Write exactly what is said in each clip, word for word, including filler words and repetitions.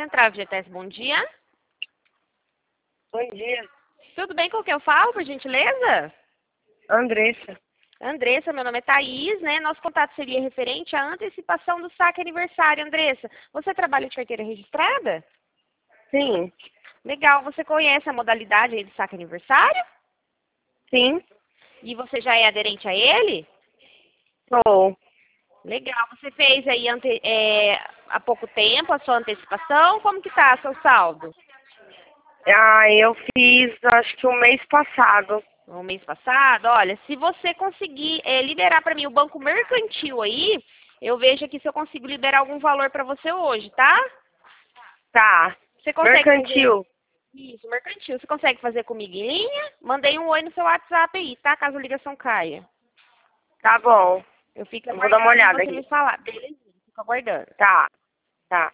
Central F G T S, bom dia. Bom dia. Tudo bem com o que eu falo, por gentileza? Andressa. Andressa, meu nome é Thaís, né? Nosso contato seria referente à antecipação do saque aniversário. Andressa, você trabalha de carteira registrada? Sim. Legal, você conhece a modalidade aí do saque aniversário? Sim. E você já é aderente a ele? Sou. Legal, você fez aí ante, é, há pouco tempo a sua antecipação? Como que tá seu saldo? Ah, eu fiz acho que o mês passado. No mês passado, olha, se você conseguir é, liberar para mim o banco mercantil aí, eu vejo aqui se eu consigo liberar algum valor para você hoje, tá? Tá. Você consegue fazer Mercantil. isso, mercantil. Você consegue fazer comigo em linha? Mandei um oi no seu WhatsApp aí, tá? Caso a ligação caia. Tá bom. Eu fico Eu vou dar uma aguardando olhada você aqui. me falar. Belezinha, fico aguardando. Tá. Tá.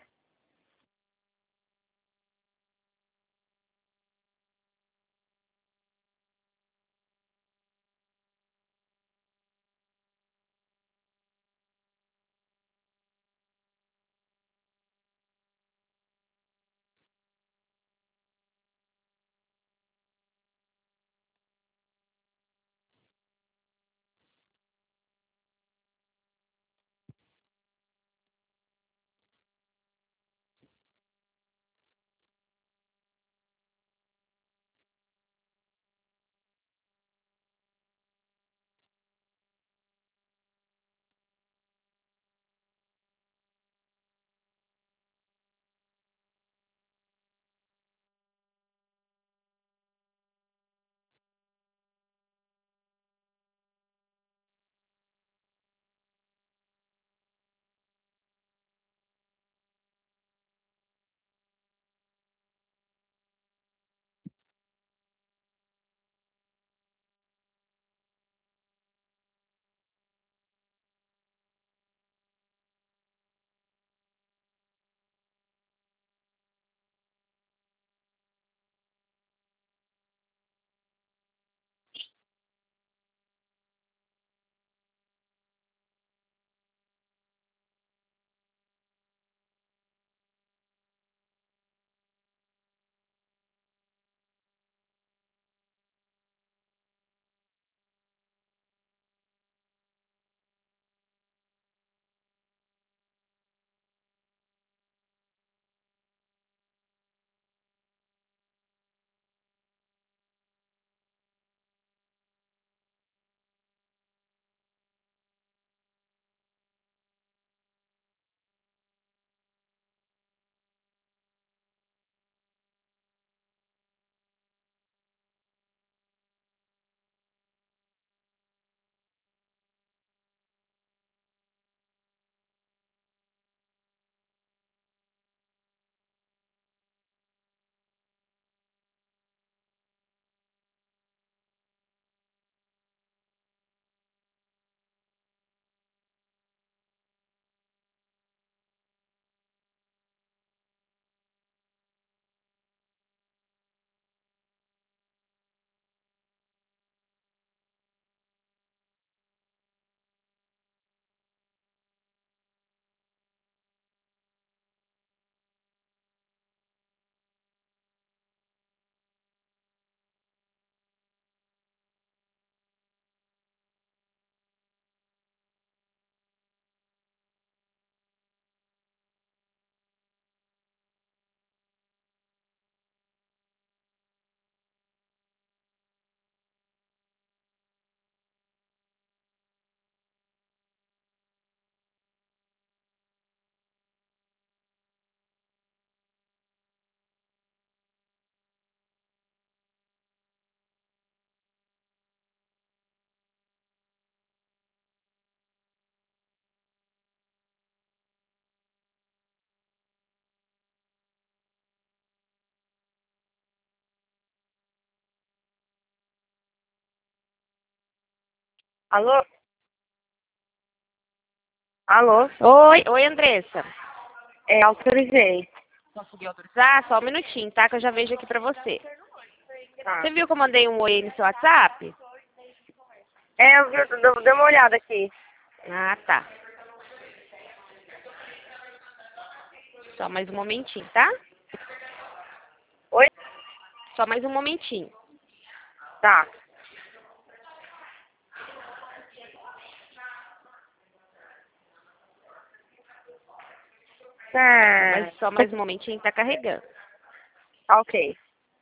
Alô? Alô? Oi, oi, Andressa. É, autorizei. Consegui autorizar? Só um minutinho, tá? Que eu já vejo aqui pra você. Tá. Você viu que eu mandei um oi aí no seu WhatsApp? É, eu, vi- eu dei uma olhada aqui. Ah, tá. Só mais um momentinho, tá? Oi? Só mais um momentinho. Tá. É. Mas só mais um momentinho, tá carregando. Ok.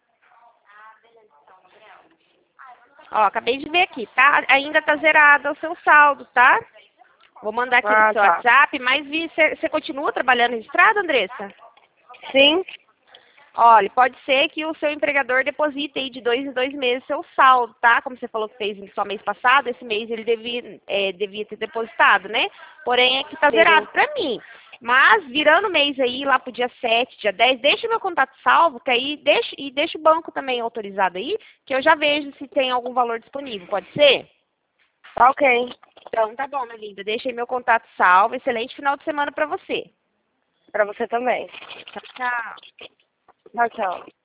Ó, acabei de ver aqui, tá? Ainda tá zerado o seu saldo, tá? Vou mandar aqui Ah, no seu tá. WhatsApp, mas você continua trabalhando registrado, Andressa? Sim. Olha, pode ser que o seu empregador deposite aí de dois em dois meses seu saldo, tá? Como você falou que fez só mês passado, esse mês ele devia, é, devia ter depositado, né? Porém, é que tá Sim. zerado pra mim. Mas, virando o mês aí, lá pro dia sete, dia dez, deixa meu contato salvo, que aí deixa, e deixa o banco também autorizado aí, que eu já vejo se tem algum valor disponível, pode ser? Ok. Então, tá bom, minha linda. Deixa aí meu contato salvo. Excelente final de semana pra você. Pra você também. Tchau, tchau. Tchau, tchau.